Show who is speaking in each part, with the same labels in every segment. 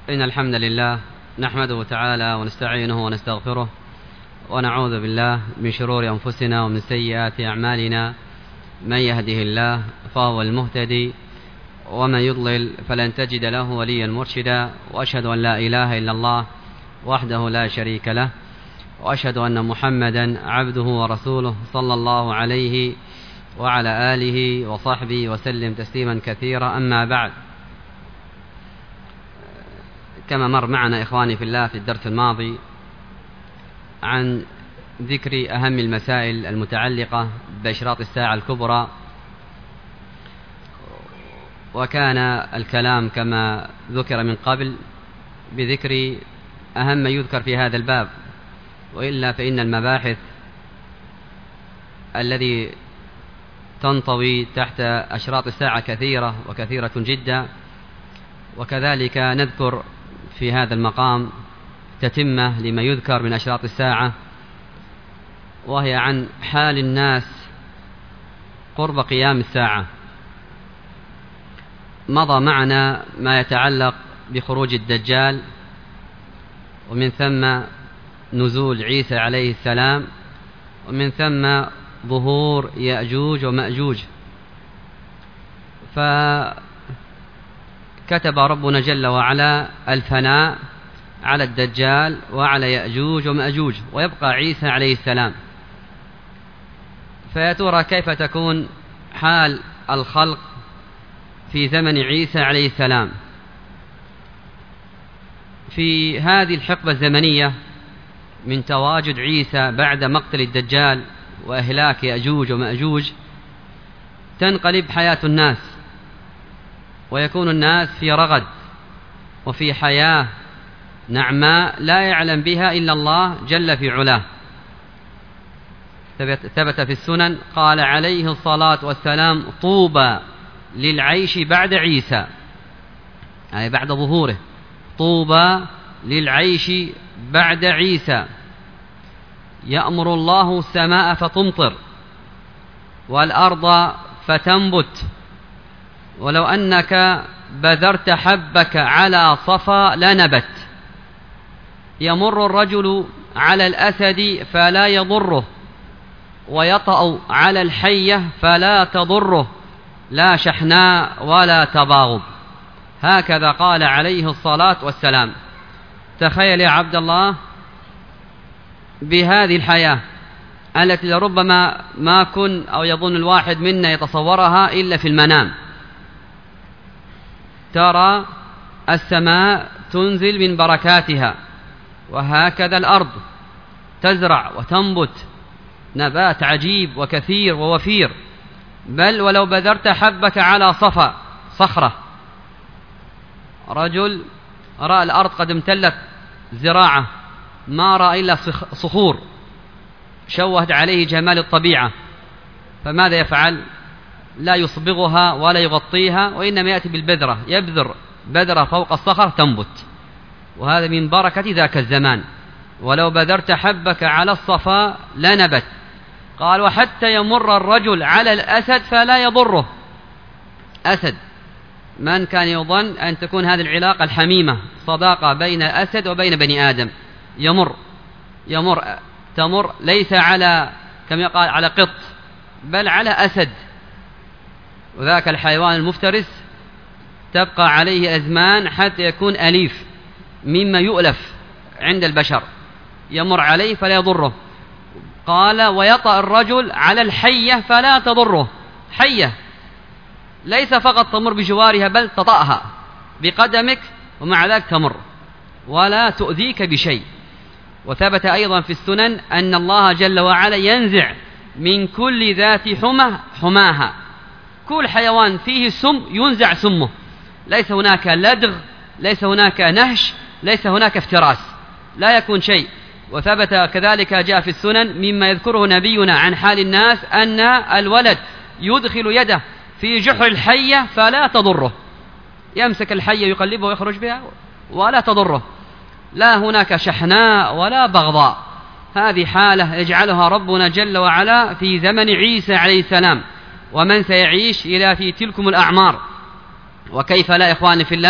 Speaker 1: إن الحمد لله نحمده تعالى ونستعينه ونستغفره ونعوذ بالله من شرور أنفسنا ومن سيئات أعمالنا. من يهده الله فهو المهتدي ومن يضلل فلن تجد له وليا مرشدا، وأشهد أن لا إله إلا الله وحده لا شريك له، وأشهد أن محمدا عبده ورسوله صلى الله عليه وعلى آله وصحبه وسلم تسليما كثيرا. أما بعد، كما مر معنا إخواني في الله في الدرس الماضي عن ذكر أهم المسائل المتعلقة بأشراط الساعة الكبرى، وكان الكلام كما ذكر من قبل بذكر أهم ما يذكر في هذا الباب، وإلا فإن المباحث الذي تنطوي تحت أشراط الساعة كثيرة وكثيرة جدا. وكذلك نذكر في هذا المقام تتمة لما يذكر من أشراط الساعة، وهي عن حال الناس قرب قيام الساعة. مضى معنا ما يتعلق بخروج الدجال، ومن ثم نزول عيسى عليه السلام، ومن ثم ظهور يأجوج ومأجوج. فكتب ربنا جل وعلا الفناء على الدجال وعلى يأجوج ومأجوج، ويبقى عيسى عليه السلام. فيا ترى كيف تكون حال الخلق في زمن عيسى عليه السلام في هذه الحقبة الزمنية من تواجد عيسى بعد مقتل الدجال وإهلاك يأجوج ومأجوج؟ تنقلب حياة الناس، ويكون الناس في رغد وفي حياة نعماء لا يعلم بها إلا الله جل في علاه. ثبت في السنن قال عليه الصلاة والسلام: طوبى للعيش بعد عيسى، يعني بعد ظهوره. طوبى للعيش بعد عيسى، يأمر الله السماء فتمطر والأرض فتنبت، ولو أنك بذرت حبك على صفا لنبت. يمر الرجل على الأسد فلا يضره، ويطأ على الحية فلا تضره، لا شحناء ولا تباغض. هكذا قال عليه الصلاة والسلام. تخيل يا عبد الله بهذه الحياة التي لربما ما كن أو يظن الواحد منا يتصورها إلا في المنام. ترى السماء تنزل من بركاتها، وهكذا الأرض تزرع وتنبت نبات عجيب وكثير ووفير. بل ولو بذرت حبك على صفا صخرة، رجل رأى الأرض قد امتلت زراعة، ما رأى إلا صخور شوهت عليه جمال الطبيعة، فماذا يفعل؟ لا يصبغها ولا يغطيها، وإنما يأتي بالبذرة، يبذر بذرة فوق الصخر تنبت. وهذا من بركة ذاك الزمان. ولو بذرت حبك على الصفا لنبت. قال: وحتى يمر الرجل على الأسد فلا يضره. أسد، من كان يظن أن تكون هذه العلاقة الحميمة صداقة بين الأسد وبين بني آدم، تمر ليس على كما يقال على قط، بل على أسد، وذاك الحيوان المفترس تبقى عليه أزمان حتى يكون أليف مما يؤلف عند البشر، يمر عليه فلا يضره. قال: ويطأ الرجل على الحية فلا تضره. حية ليس فقط تمر بجوارها، بل تطأها بقدمك، ومع ذلك تمر ولا تؤذيك بشيء. وثبت أيضا في السنن أن الله جل وعلا ينزع من كل ذات حماها. كل حيوان فيه سم ينزع سمه، ليس هناك لدغ، ليس هناك نهش، ليس هناك افتراس، لا يكون شيء. وثبت كذلك جاء في السنن مما يذكره نبينا عن حال الناس أن الولد يدخل يده في جحر الحية فلا تضره، يمسك الحية يقلبه ويخرج بها ولا تضره، لا هناك شحناء ولا بغضاء. هذه حالة يجعلها ربنا جل وعلا في زمن عيسى عليه السلام، ومن سيعيش إلى في تلكم الأعمار. وكيف لا إخواني في الله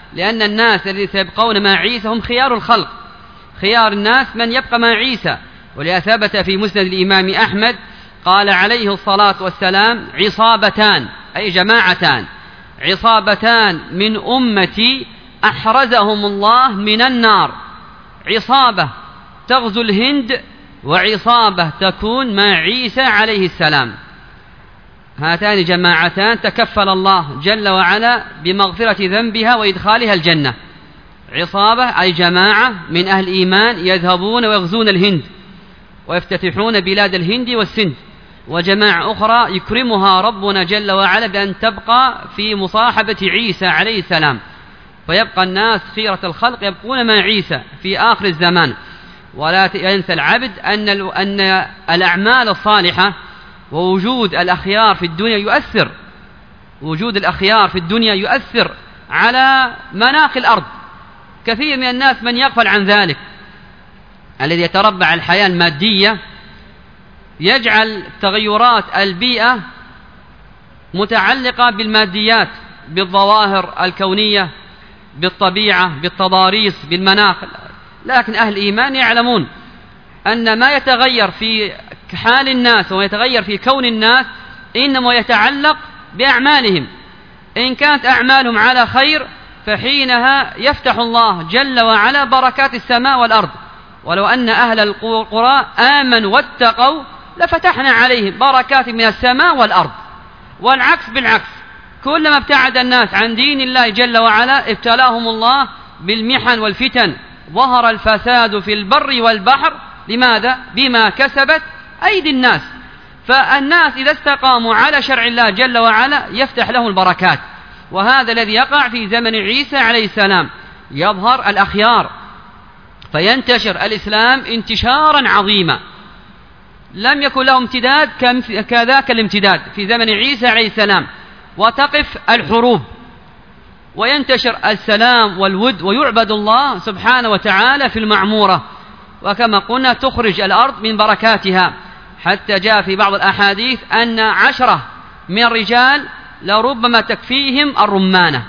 Speaker 1: لأن الناس الذين سيبقون مع عيسى هم خيار الخلق، خيار الناس من يبقى مع عيسى. ولذا ثبت في مسند الإمام أحمد قال عليه الصلاة والسلام: عصابتان، أي جماعتان، عصابتان من أمتي أحرزهم الله من النار، عصابة تغزو الهند، وعصابة تكون مع عيسى عليه السلام. هاتان جماعتان تكفل الله جل وعلا بمغفرة ذنبها وإدخالها الجنة. عصابة أي جماعة من أهل الإيمان يذهبون ويغزون الهند ويفتتحون بلاد الهند والسند، وجماعة أخرى يكرمها ربنا جل وعلا بأن تبقى في مصاحبة عيسى عليه السلام، فيبقى الناس خيرة الخلق يبقون مع عيسى في آخر الزمان. ولا ينسى العبد أن الأعمال الصالحة ووجود الأخيار في الدنيا يؤثر، وجود الأخيار في الدنيا يؤثر على مناخ الأرض. كثير من الناس من يغفل عن ذلك، الذي يتربع الحياة المادية يجعل تغيرات البيئة متعلقة بالماديات، بالظواهر الكونية، بالطبيعة، بالتضاريس، بالمناخ. لكن أهل الإيمان يعلمون أن ما يتغير في حال الناس وما يتغير في كون الناس إنما يتعلق بأعمالهم. إن كانت أعمالهم على خير فحينها يفتح الله جل وعلا بركات السماء والأرض. ولو أن أهل القرى آمنوا واتقوا لفتحنا عليهم بركات من السماء والأرض. والعكس بالعكس، كلما ابتعد الناس عن دين الله جل وعلا ابتلاهم الله بالمحن والفتن. ظهر الفساد في البر والبحر، لماذا؟ بما كسبت أيدي الناس. فالناس إذا استقاموا على شرع الله جل وعلا يفتح لهم البركات. وهذا الذي يقع في زمن عيسى عليه السلام، يظهر الأخيار فينتشر الإسلام انتشارا عظيما لم يكن له امتداد كذاك الامتداد في زمن عيسى عليه السلام، وتقف الحروب وينتشر السلام والود ويعبد الله سبحانه وتعالى في المعمورة. وكما قلنا تخرج الأرض من بركاتها، حتى جاء في بعض الأحاديث أن 10 من الرجال لربما تكفيهم الرمانة.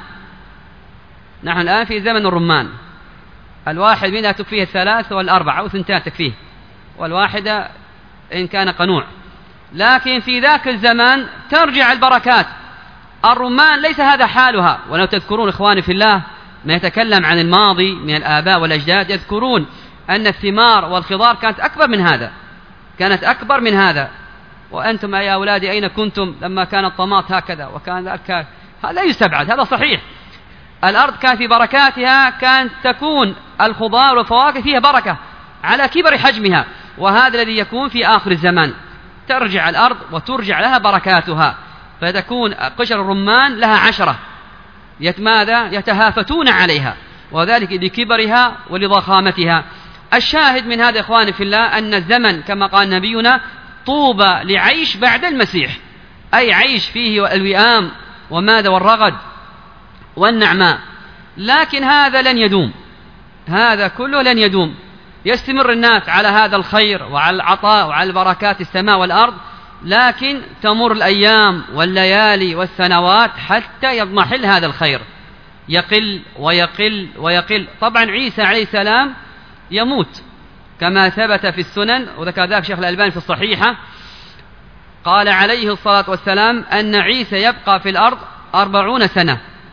Speaker 1: نحن الآن في زمن الرمان، الواحد منها تكفيه 3 والأربعة أو 2 تكفيه، والواحدة إن كان قنوع. لكن في ذاك الزمان ترجع البركات. الرمان ليس هذا حالها، ولو تذكرون إخواني في الله ما يتكلم عن الماضي من الآباء والأجداد يذكرون أن الثمار والخضار كانت أكبر من هذا، كانت أكبر من هذا. وأنتم يا أولادي أين كنتم لما كان الطماط هكذا وكان ذلك؟ هذا لا يستبعد، هذا صحيح. الأرض كان في بركاتها كانت تكون الخضار والفواكه فيها بركة على كبر حجمها. وهذا الذي يكون في آخر الزمان، ترجع الأرض وترجع لها بركاتها، فتكون قشر الرمان لها 10 ماذا؟ يتهافتون عليها، وذلك لكبرها ولضخامتها. الشاهد من هذا إخواني في الله أن الزمن كما قال نبينا طوبى لعيش بعد المسيح، أي عيش فيه الوئام وماذا والرغد والنعماء. لكن هذا لن يدوم، هذا كله لن يدوم. يستمر الناس على هذا الخير وعلى العطاء وعلى بركات السماء والأرض، لكن تمر الأيام والليالي والسنوات حتى يضمحل هذا الخير، يقل ويقل ويقل. طبعا عيسى عليه السلام يموت كما ثبت في السنن، وذكر ذلك شيخ الألباني في الصحيحة، قال عليه الصلاة والسلام أن عيسى يبقى في الأرض 40 سنة،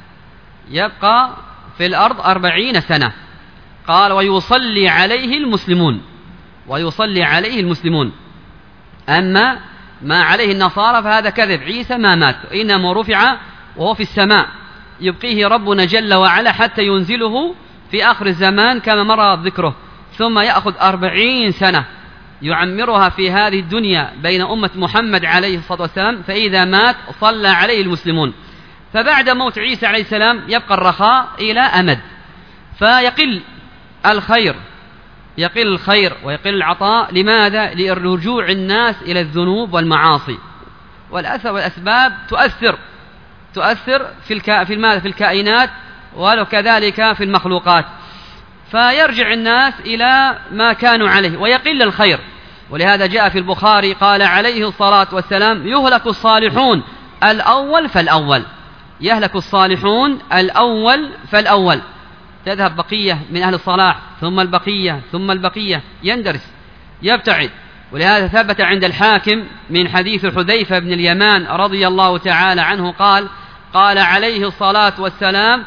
Speaker 1: يبقى في الأرض 40 سنة. قال ويصلي عليه المسلمون، ويصلي عليه المسلمون. أما ما عليه النصارى فهذا كذب، عيسى ما مات، إنما رفع وهو في السماء، يبقيه ربنا جل وعلا حتى ينزله في آخر الزمان كما مر ذكره، ثم يأخذ 40 سنة يعمرها في هذه الدنيا بين أمة محمد عليه الصلاة والسلام، فإذا مات صلى عليه المسلمون. فبعد موت عيسى عليه السلام يبقى الرخاء إلى أمد، فيقل الخير، يقل الخير ويقل العطاء. لماذا؟ لرجوع الناس إلى الذنوب والمعاصي، والأثر والأسباب تؤثر في الكائنات وكذلك في المخلوقات، فيرجع الناس إلى ما كانوا عليه ويقل الخير. ولهذا جاء في البخاري قال عليه الصلاة والسلام يهلك الصالحون الأول فالأول، يهلك الصالحون الأول فالأول، تذهب بقية من أهل الصلاح ثم البقية ثم البقية، يندرس يبتعد. ولهذا ثبت عند الحاكم من حديث حذيفة بن اليمان رضي الله تعالى عنه قال عليه الصلاة والسلام: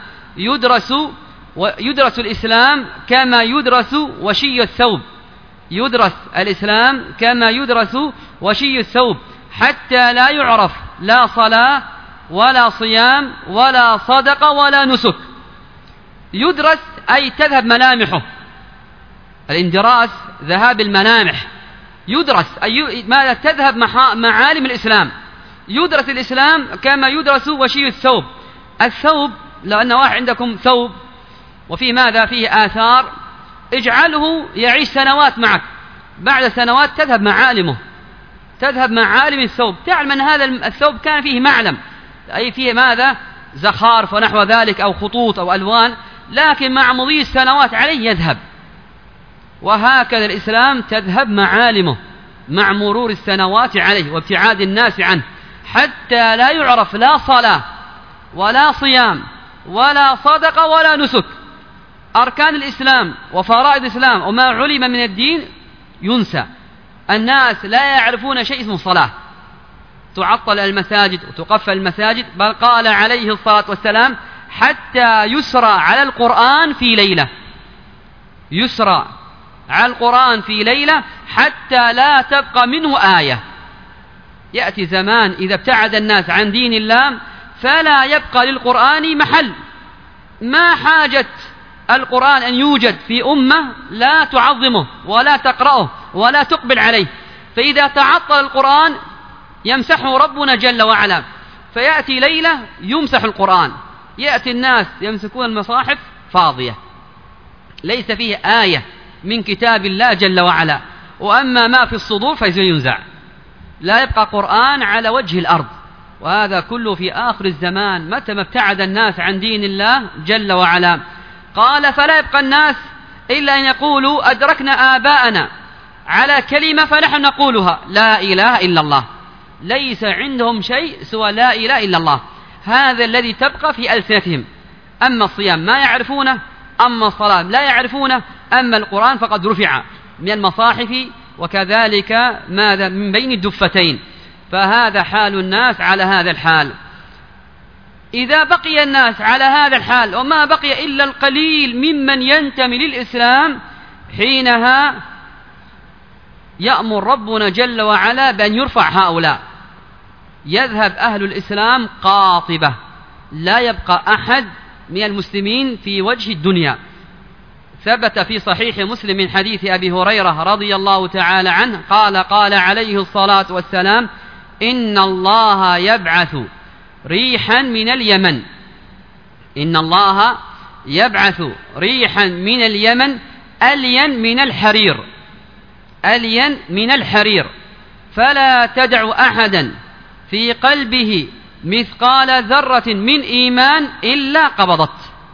Speaker 1: يدرس الإسلام كما يدرس وشي الثوب، يدرس الإسلام كما يدرس وشي الثوب، حتى لا يعرف لا صلاة ولا صيام ولا صدقة ولا نسك. يدرس أي تذهب ملامحه، الاندراس ذهاب الملامح، يدرس أي ماذا؟ تذهب معالم الإسلام. يدرس الإسلام كما يدرس وشي الثوب. الثوب لأن واحد عندكم ثوب وفيه ماذا؟ فيه آثار، اجعله يعيش سنوات معك، بعد سنوات تذهب معالمه، تذهب معالم الثوب، تعلم أن هذا الثوب كان فيه معلم، أي فيه ماذا؟ زخارف ونحو ذلك أو خطوط أو ألوان، لكن مع مضي السنوات عليه يذهب. وهكذا الإسلام تذهب معالمه مع مرور السنوات عليه وابتعاد الناس عنه، حتى لا يعرف لا صلاة ولا صيام ولا صدقة ولا نسك. أركان الإسلام وفرائض الإسلام وما علم من الدين ينسى، الناس لا يعرفون شيء اسمه صلاة، تعطل المساجد وتقفل المساجد، بل قال عليه الصلاة والسلام: حتى يسرى على القرآن في ليلة، يسرى على القرآن في ليلة حتى لا تبقى منه آية. يأتي زمان إذا ابتعد الناس عن دين الله فلا يبقى للقرآن محل، ما حاجة القرآن أن يوجد في أمة لا تعظمه ولا تقرأه ولا تقبل عليه، فإذا تعطل القرآن يمسحه ربنا جل وعلا، فيأتي ليلة يمسح القرآن، يأتي الناس يمسكون المصاحف فاضية ليس فيه آية من كتاب الله جل وعلا، وأما ما في الصدور فينزع، لا يبقى قرآن على وجه الأرض. وهذا كله في آخر الزمان متى ما ابتعد الناس عن دين الله جل وعلا. قال: فلا يبقى الناس إلا أن يقولوا أدركنا آباءنا على كلمة فنحن نقولها: لا إله إلا الله. ليس عندهم شيء سوى لا إله إلا الله، هذا الذي تبقى في ألسنتهم. أما الصيام ما يعرفونه، أما الصلاة لا يعرفونه، أما القرآن فقد رفع من المصاحف وكذلك ماذا من بين الدفتين. فهذا حال الناس على هذا الحال. إذا بقي الناس على هذا الحال وما بقي إلا القليل ممن ينتمي للإسلام، حينها يأمر ربنا جل وعلا بأن يرفع هؤلاء، يذهب أهل الإسلام قاطبة، لا يبقى أحد من المسلمين في وجه الدنيا. ثبت في صحيح مسلم من حديث أبي هريرة رضي الله تعالى عنه قال عليه الصلاة والسلام: إن الله يبعث ريحا من اليمن، إن الله يبعث ريحا من اليمن ألين من الحرير، ألين من الحرير، فلا تدع أحدا في قلبه مثقال ذرة من إيمان إلا قبضت.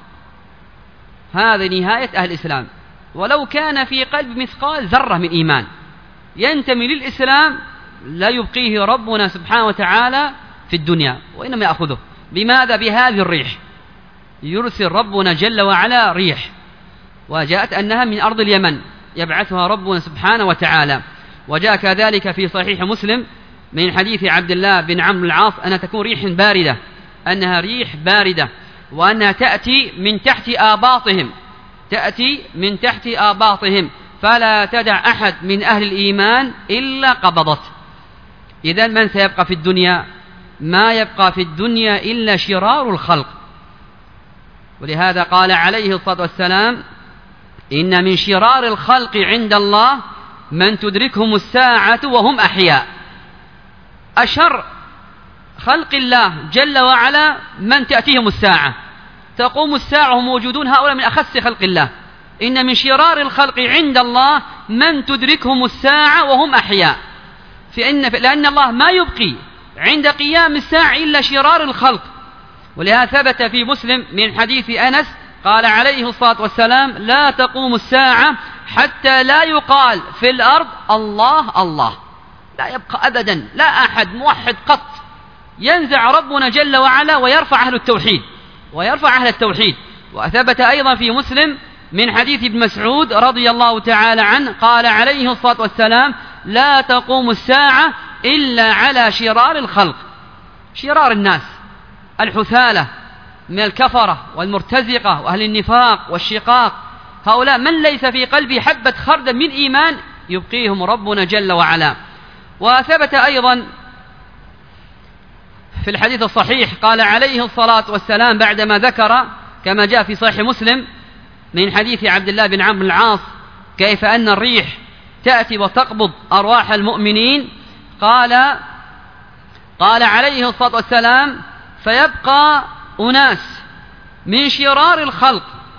Speaker 1: هذه نهاية أهل الإسلام، ولو كان في قلب مثقال ذرة من إيمان ينتمي للإسلام لا يبقيه ربنا سبحانه وتعالى في الدنيا، وإنما يأخذه. بماذا؟ بهذه الريح. يرسل ربنا جل وعلا ريح، وجاءت أنها من أرض اليمن يبعثها ربنا سبحانه وتعالى. وجاء كذلك في صحيح مسلم من حديث عبد الله بن عمرو العاص أنها تكون ريح باردة، أنها ريح باردة، وأنها تأتي من تحت آباطهم، تأتي من تحت آباطهم، فلا تدع أحد من أهل الإيمان إلا قبضت. إذن من سيبقى في الدنيا؟ ما يبقى في الدنيا إلا شرار الخلق. ولهذا قال عليه الصلاة والسلام: إن من شرار الخلق عند الله من تدركهم الساعة وهم أحياء. أشر خلق الله جل وعلا من تأتيهم الساعة، تقوم الساعة وهم موجودون، هؤلاء من أخس خلق الله. إن من شرار الخلق عند الله من تدركهم الساعة وهم أحياء، لأن الله ما يبقي عند قيام الساعة إلا شرار الخلق. ولهذا ثبت في مسلم من حديث أنس قال عليه الصلاة والسلام: لا تقوم الساعة حتى لا يقال في الأرض الله الله، لا يبقى أبدا لا أحد موحد قط ينزع ربنا جل وعلا ويرفع أهل التوحيد. وثبت أيضا في مسلم من حديث ابن مسعود رضي الله تعالى عنه قال عليه الصلاة والسلام: لا تقوم الساعة إلا على شرار الخلق، شرار الناس الحثالة من الكفرة والمرتزقة وأهل النفاق والشقاق، هؤلاء من ليس في قلبه حبة خردل من إيمان يبقيهم ربنا جل وعلا. وثبت أيضا في الحديث الصحيح قال عليه الصلاة والسلام بعدما ذكر كما جاء في صحيح مسلم من حديث عبد الله بن عمرو بن العاص كيف أن الريح تأتي وتقبض أرواح المؤمنين، قال عليه الصلاة والسلام: فيبقى أناس من شرار الخلق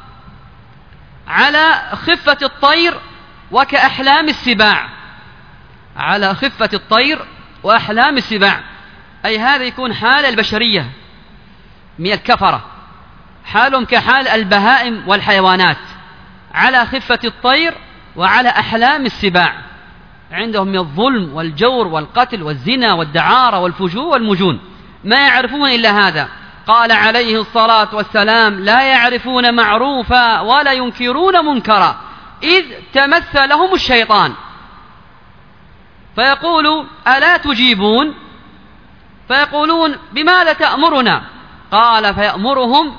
Speaker 1: على خفة الطير وكأحلام السباع، على خفة الطير وأحلام السباع، أي هذا يكون حال البشرية من الكفرة، حالهم كحال البهائم والحيوانات، على خفة الطير وعلى أحلام السباع، عندهم من الظلم والجور والقتل والزنا والدعارة والفجور والمجون، ما يعرفون إلا هذا. قال عليه الصلاة والسلام: لا يعرفون معروفا ولا ينكرون منكرا إذ تمثلهم الشيطان، فيقول: ألا تجيبون؟ فيقولون: بماذا تأمرنا؟ قال: فيأمرهم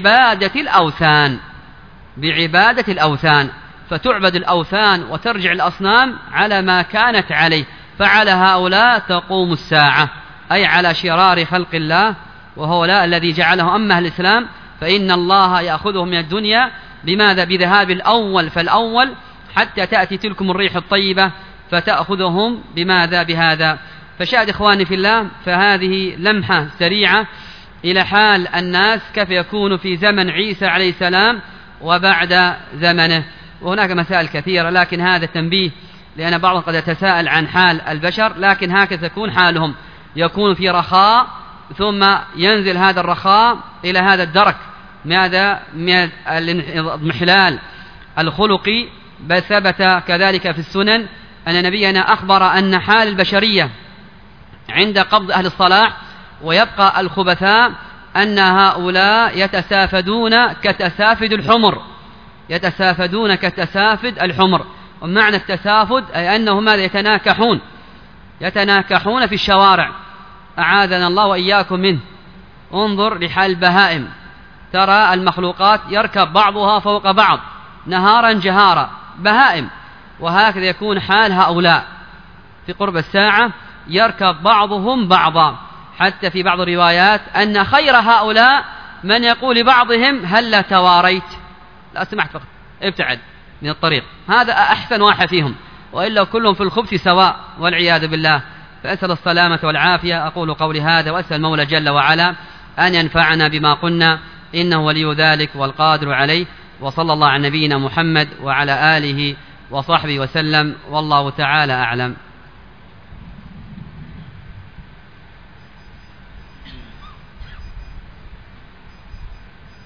Speaker 1: بعبادة الأوثان، فتعبد الأوثان وترجع الأصنام على ما كانت عليه. فعلى هؤلاء تقوم الساعة، أي على شرار خلق الله، وهؤلاء الذي جعلهم أمة الإسلام، فإن الله يأخذهم من الدنيا بماذا؟ بذهاب الأول فالأول، حتى تأتي تلكم الريح الطيبة فتأخذهم بماذا؟ بهذا. فشاهد إخواني في الله، فهذه لمحة سريعة إلى حال الناس كيف يكون في زمن عيسى عليه السلام وبعد زمنه. وهناك مسائل كثيرة، لكن هذا التنبيه لأن بعضهم قد يتساءل عن حال البشر، لكن هكذا تكون حالهم، يكون في رخاء ثم ينزل هذا الرخاء إلى هذا الدرك ماذا؟ من الانحلال الخلقي. بل ثبت كذلك في السنن أن نبينا أخبر أن حال البشرية عند قبض أهل الصلاح ويبقى الخبثاء أن هؤلاء يتسافدون كتسافد الحمر. ومعنى التسافد أي أنهم ماذا؟ يتناكحون في الشوارع، أعاذنا الله وإياكم منه. انظر لحال البهائم، ترى المخلوقات يركب بعضها فوق بعض نهارا جهارا، بهائم. وهكذا يكون حال هؤلاء في قرب الساعة، يركب بعضهم بعضا، حتى في بعض الروايات أن خير هؤلاء من يقول لبعضهم: هل تواريت؟ لا سمحت، فقط ابتعد من الطريق، هذا أحسن واحد فيهم، وإلا كلهم في الخبث سواء والعياذ بالله. فأسأل السلامة والعافية. أقول قولي هذا وأسأل المولى جل وعلا أن ينفعنا بما قلنا، إنه ولي ذلك والقادر عليه. وصلى الله على نبينا محمد وعلى آله وصحبه وسلم، والله تعالى أعلم.